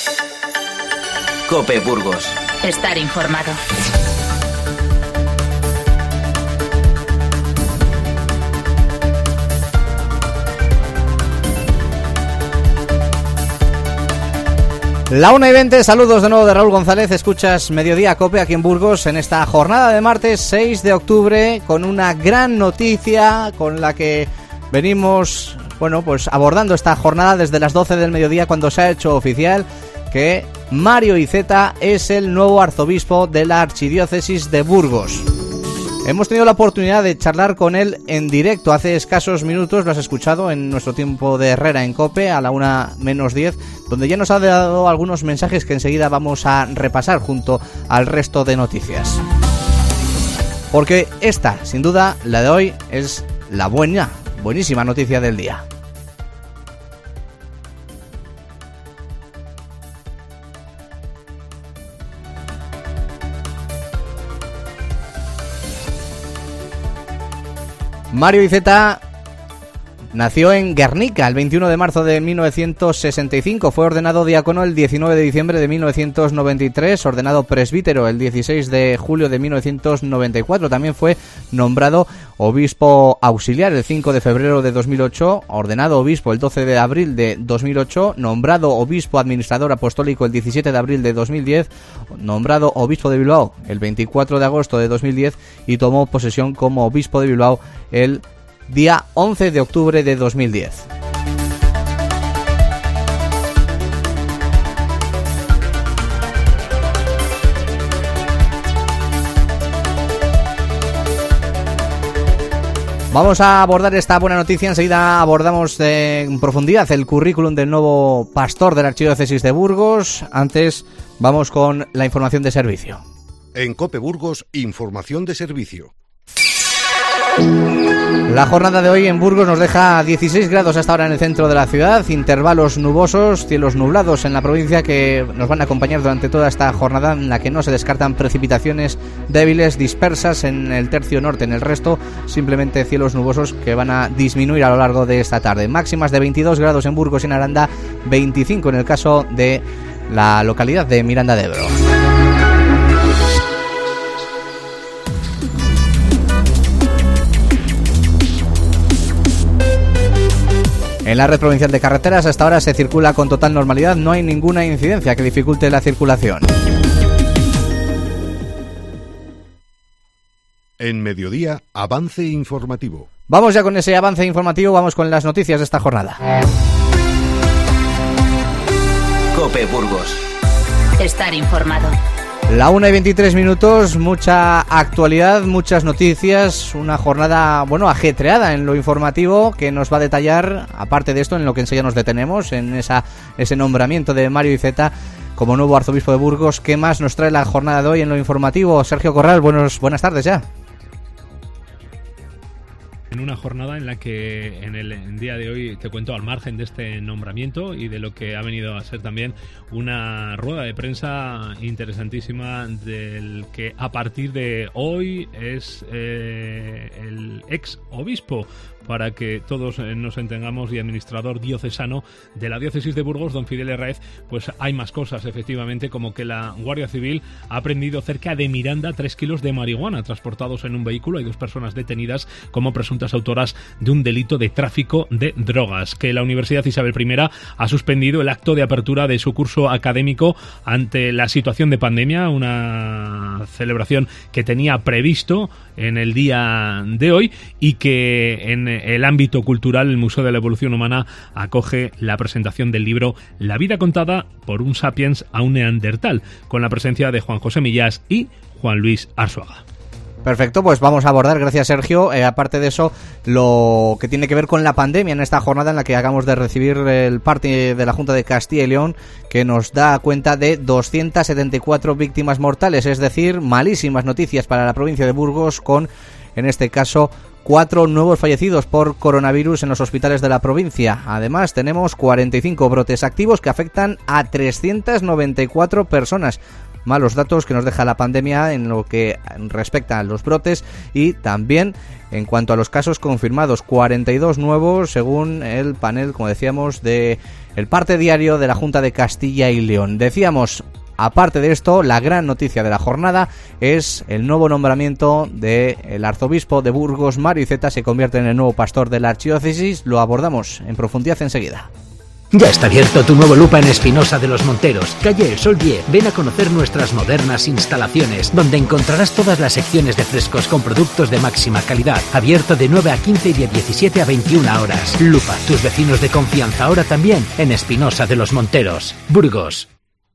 COPE Burgos. Estar informado. La 1:20, saludos de nuevo de Raúl González, escuchas Mediodía COPE aquí en Burgos en esta jornada de martes 6 de octubre con una gran noticia con la que venimos, pues abordando esta jornada desde las 12 del mediodía cuando se ha hecho oficial que Mario Iceta es el nuevo arzobispo de la Archidiócesis de Burgos. Hemos tenido la oportunidad de charlar con él en directo hace escasos minutos, lo has escuchado en nuestro tiempo de Herrera en COPE a la 1:10, donde ya nos ha dado algunos mensajes que enseguida vamos a repasar junto al resto de noticias. Porque esta, sin duda, la de hoy es la buenísima noticia del día. Mario Iceta nació en Guernica el 21 de marzo de 1965, fue ordenado diácono el 19 de diciembre de 1993, ordenado presbítero el 16 de julio de 1994, también fue nombrado obispo auxiliar el 5 de febrero de 2008, ordenado obispo el 12 de abril de 2008, nombrado obispo administrador apostólico el 17 de abril de 2010, nombrado obispo de Bilbao el 24 de agosto de 2010 y tomó posesión como obispo de Bilbao el día 11 de octubre de 2010. Vamos a abordar esta buena noticia, enseguida abordamos en profundidad el currículum del nuevo pastor de la Archidiócesis de Burgos. Antes vamos con la información de servicio. En COPE Burgos, información de servicio. La jornada de hoy en Burgos nos deja 16 grados hasta ahora en el centro de la ciudad, intervalos nubosos, cielos nublados en la provincia que nos van a acompañar durante toda esta jornada en la que no se descartan precipitaciones débiles dispersas en el tercio norte, en el resto simplemente cielos nubosos que van a disminuir a lo largo de esta tarde. Máximas de 22 grados en Burgos y en Aranda, 25 en el caso de la localidad de Miranda de Ebro. En la red provincial de carreteras hasta ahora se circula con total normalidad, no hay ninguna incidencia que dificulte la circulación. En Mediodía, avance informativo. Vamos ya con ese avance informativo, vamos con las noticias de esta jornada. COPE Burgos. Estar informado. La 1:23, mucha actualidad, muchas noticias, una jornada, ajetreada en lo informativo que nos va a detallar, aparte de esto, en lo que enseguida nos detenemos, en ese nombramiento de Mario Iceta como nuevo arzobispo de Burgos. ¿Qué más nos trae la jornada de hoy en lo informativo? Sergio Corral, buenas tardes ya. En una jornada en la que en el día de hoy te cuento al margen de este nombramiento y de lo que ha venido a ser también una rueda de prensa interesantísima del que a partir de hoy es el ex obispo, para que todos nos entendamos, y administrador diocesano de la diócesis de Burgos, don Fidel Herráez. Pues hay más cosas, efectivamente, como que la Guardia Civil ha prendido cerca de Miranda 3 kilos de marihuana transportados en un vehículo. Hay 2 personas detenidas como presuntas autoras de un delito de tráfico de drogas. Que la Universidad Isabel I ha suspendido el acto de apertura de su curso académico ante la situación de pandemia, una celebración que tenía previsto en el día de hoy, y que en el ámbito cultural el Museo de la Evolución Humana acoge la presentación del libro La vida contada por un sapiens a un neandertal, con la presencia de Juan José Millás y Juan Luis Arzuaga. Perfecto, pues vamos a abordar, gracias Sergio, aparte de eso, lo que tiene que ver con la pandemia en esta jornada en la que acabamos de recibir el parte de la Junta de Castilla y León, que nos da cuenta de 274 víctimas mortales, es decir, malísimas noticias para la provincia de Burgos, con, en este caso, 4 nuevos fallecidos por coronavirus en los hospitales de la provincia. Además, tenemos 45 brotes activos que afectan a 394 personas. Malos datos que nos deja la pandemia en lo que respecta a los brotes, y también en cuanto a los casos confirmados, 42 nuevos según el panel, como decíamos, de el parte diario de la Junta de Castilla y León. Decíamos, aparte de esto, la gran noticia de la jornada es el nuevo nombramiento del arzobispo de Burgos. Mario Iceta se convierte en el nuevo pastor de la archidiócesis. Lo abordamos en profundidad enseguida. Ya está abierto tu nuevo Lupa en Espinosa de los Monteros, calle El Sol 10. Ven a conocer nuestras modernas instalaciones, donde encontrarás todas las secciones de frescos con productos de máxima calidad. Abierto de 9 a 15 y de 17 a 21 horas. Lupa, tus vecinos de confianza ahora también en Espinosa de los Monteros, Burgos.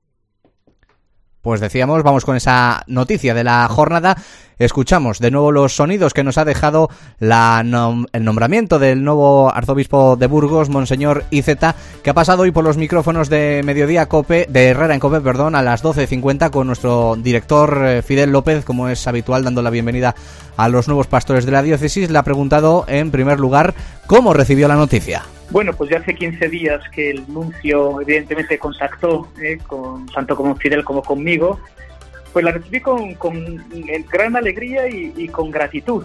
Pues decíamos, vamos con esa noticia de la jornada. Escuchamos de nuevo los sonidos que nos ha dejado el nombramiento del nuevo arzobispo de Burgos, Monseñor Iceta, que ha pasado hoy por los micrófonos de Mediodía Cope, de Herrera en Cope, a las 12:50 con nuestro director Fidel López, como es habitual, dando la bienvenida a los nuevos pastores de la diócesis. Le ha preguntado, en primer lugar, cómo recibió la noticia. Bueno, pues ya hace 15 días que el nuncio evidentemente contactó, tanto con Fidel como conmigo. Pues la recibí con gran alegría y con gratitud.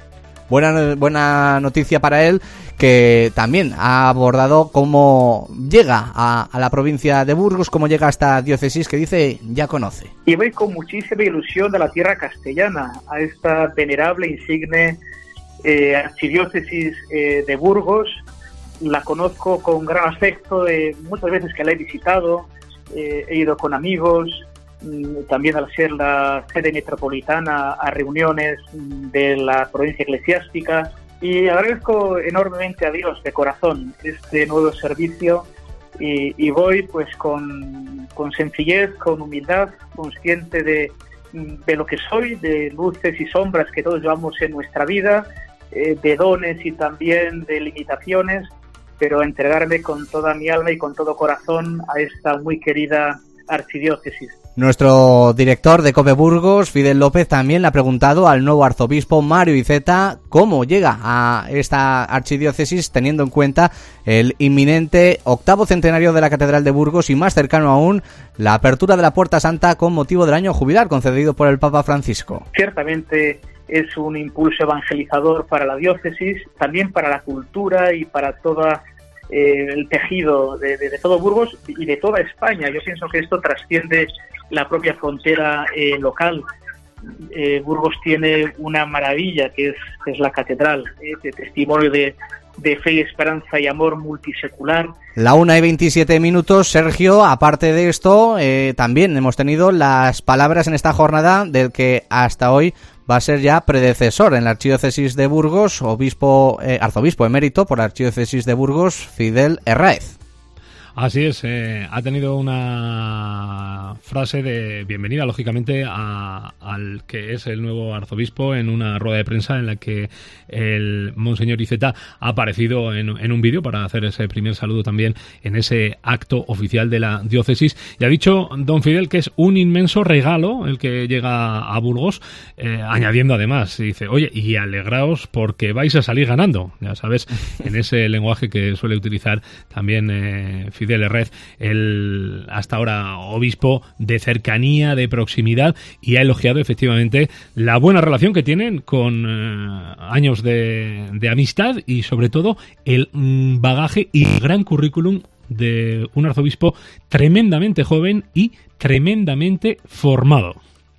Buena noticia para él, que también ha abordado cómo llega a la provincia de Burgos, cómo llega a esta diócesis que dice ya conoce. Y voy con muchísima ilusión a la tierra castellana, a esta venerable, insigne archidiócesis de Burgos. La conozco con gran afecto, muchas veces que la he visitado, he ido con amigos, también al ser la sede metropolitana a reuniones de la provincia eclesiástica, y agradezco enormemente a Dios de corazón este nuevo servicio y voy pues con sencillez, con humildad, consciente de lo que soy, de luces y sombras que todos llevamos en nuestra vida, de dones y también de limitaciones, pero entregarme con toda mi alma y con todo corazón a esta muy querida archidiócesis. Nuestro director de Cope Burgos, Fidel López, también le ha preguntado al nuevo arzobispo Mario Iceta cómo llega a esta archidiócesis, teniendo en cuenta el inminente 8º centenario de la Catedral de Burgos y, más cercano aún, la apertura de la Puerta Santa con motivo del año jubilar concedido por el Papa Francisco. Ciertamente es un impulso evangelizador para la diócesis, también para la cultura y para toda el tejido de todo Burgos y de toda España. Yo pienso que esto trasciende la propia frontera local. Burgos tiene una maravilla que es la catedral, de testimonio de fe, esperanza y amor multisecular. La 1:27, Sergio. Aparte de esto, también hemos tenido las palabras en esta jornada del que hasta hoy va a ser ya predecesor en la archidiócesis de Burgos, arzobispo emérito por la archidiócesis de Burgos, Fidel Herráez. Así es, ha tenido una frase de bienvenida, lógicamente, al que es el nuevo arzobispo en una rueda de prensa en la que el Monseñor Iceta ha aparecido en un vídeo para hacer ese primer saludo también en ese acto oficial de la diócesis. Y ha dicho don Fidel que es un inmenso regalo el que llega a Burgos, añadiendo además, dice, oye, y alegraos porque vais a salir ganando, ya sabes, en ese lenguaje que suele utilizar también Fidel Herráez, el hasta ahora obispo de cercanía, de proximidad, y ha elogiado efectivamente la buena relación que tienen con años de amistad y sobre todo el bagaje y gran currículum de un arzobispo tremendamente joven y tremendamente formado.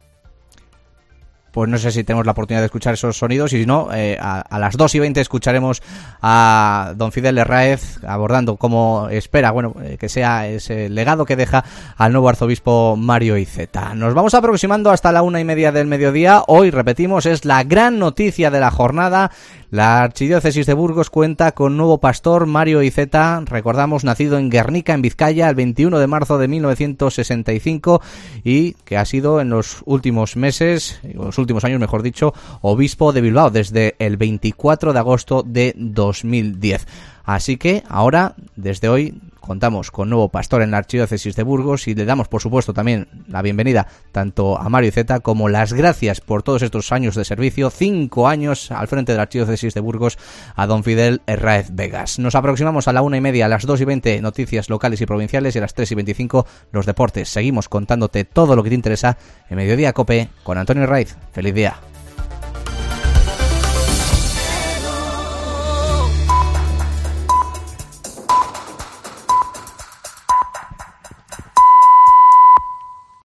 Pues no sé si tenemos la oportunidad de escuchar esos sonidos, y si no, a las 2:20 escucharemos a don Fidel Herráez abordando cómo espera, que sea ese legado que deja al nuevo arzobispo Mario Iceta. Nos vamos aproximando hasta la 1:30 del mediodía. Hoy, repetimos, es la gran noticia de la jornada. La archidiócesis de Burgos cuenta con nuevo pastor, Mario Iceta, recordamos, nacido en Guernica, en Vizcaya, el 21 de marzo de 1965, y que ha sido en los últimos meses, los últimos años mejor dicho, obispo de Bilbao desde el 24 de agosto de 2010. Así que ahora, desde hoy, contamos con nuevo pastor en la archidiócesis de Burgos y le damos, por supuesto, también la bienvenida tanto a Mario Iceta como las gracias por todos estos años de servicio, 5 años al frente de la archidiócesis de Burgos, a don Fidel Herráez Vegas. Nos aproximamos a la 1:30, a las 2:20 noticias locales y provinciales, y a las 3:25 los deportes. Seguimos contándote todo lo que te interesa en Mediodía Cope con Antonio Herráez. ¡Feliz día!